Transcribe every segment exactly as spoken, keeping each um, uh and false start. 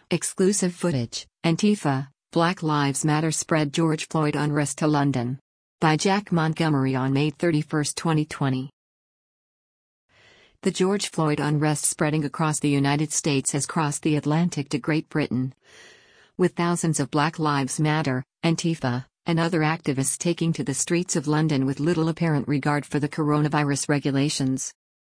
Exclusive footage, Antifa, Black Lives Matter spread George Floyd unrest to London. By Jack Montgomery on May thirty-first, twenty twenty. The George Floyd unrest spreading across the United States has crossed the Atlantic to Great Britain, with thousands of Black Lives Matter, Antifa, and other activists taking to the streets of London with little apparent regard for the coronavirus regulations.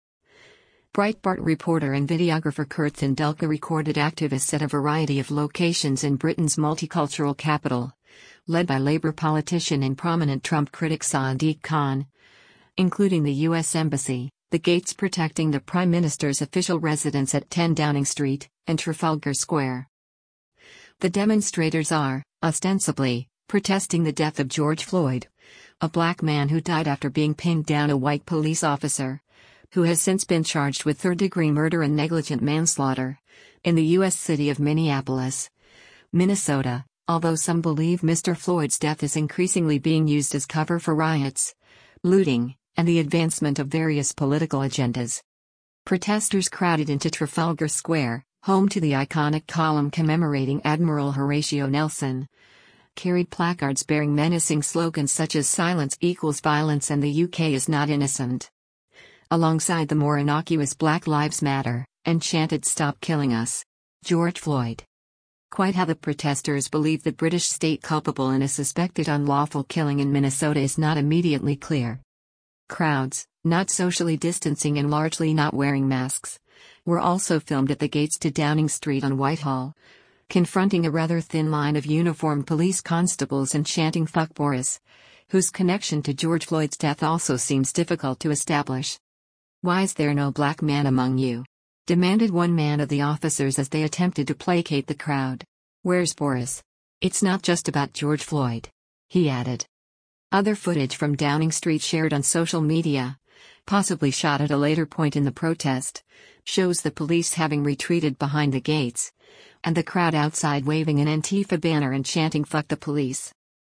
Breitbart reporter and videographer Kurt Thandelka recorded activists at a variety of locations in Britain's multicultural capital, led by Labour politician and prominent Trump critic Sadiq Khan, including the U S Embassy, the gates protecting the Prime Minister's official residence at ten Downing Street, and Trafalgar Square. The demonstrators are, ostensibly, protesting the death of George Floyd, a black man who died after being pinned down a white police officer, who has since been charged with third-degree murder and negligent manslaughter, in the U S city of Minneapolis, Minnesota, although some believe Mister Floyd's death is increasingly being used as cover for riots, looting, and the advancement of various political agendas. Protesters crowded into Trafalgar Square, home to the iconic column commemorating Admiral Horatio Nelson, carried placards bearing menacing slogans such as "Silence equals violence" and "The U K is not innocent," alongside the more innocuous "Black Lives Matter," and chanted "Stop killing us, George Floyd." Quite how the protesters believe the British state culpable in a suspected unlawful killing in Minnesota is not immediately clear. Crowds, not socially distancing and largely not wearing masks, were also filmed at the gates to Downing Street on Whitehall, confronting a rather thin line of uniformed police constables and chanting "Fuck Boris," whose connection to George Floyd's death also seems difficult to establish. "Why is there no black man among you?" demanded one man of the officers as they attempted to placate the crowd. "Where's Boris? It's not just about George Floyd," he added. Other footage from Downing Street shared on social media, possibly shot at a later point in the protest, shows the police having retreated behind the gates, and the crowd outside waving an Antifa banner and chanting "Fuck the police."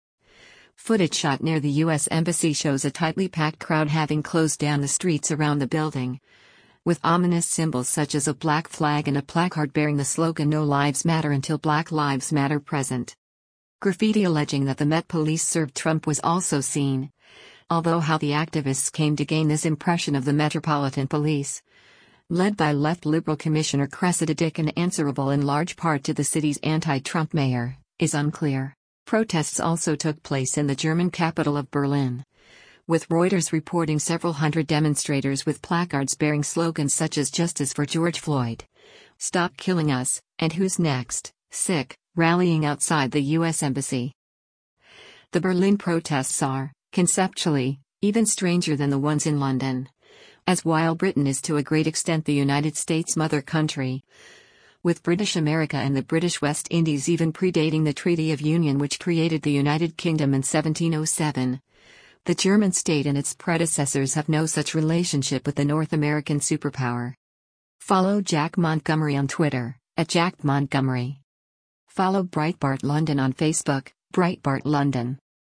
Footage shot near the U S Embassy shows a tightly packed crowd having closed down the streets around the building, with ominous symbols such as a black flag and a placard bearing the slogan "No Lives Matter Until Black Lives Matter" present. Graffiti alleging that the Met Police served Trump was also seen, although how the activists came to gain this impression of the Metropolitan Police, led by left Liberal Commissioner Cressida Dick and answerable in large part to the city's anti-Trump mayor, is unclear. Protests also took place in the German capital of Berlin, with Reuters reporting several hundred demonstrators with placards bearing slogans such as "Justice for George Floyd," "Stop killing us," and "Who's next? Sick," rallying outside the U S Embassy. The Berlin protests are, conceptually, even stranger than the ones in London, as while Britain is to a great extent the United States' mother country, with British America and the British West Indies even predating the Treaty of Union which created the United Kingdom in seventeen oh seven. The German state and its predecessors have no such relationship with the North American superpower. Follow Jack Montgomery on Twitter, at Jack Montgomery. Follow Breitbart London on Facebook, Breitbart London.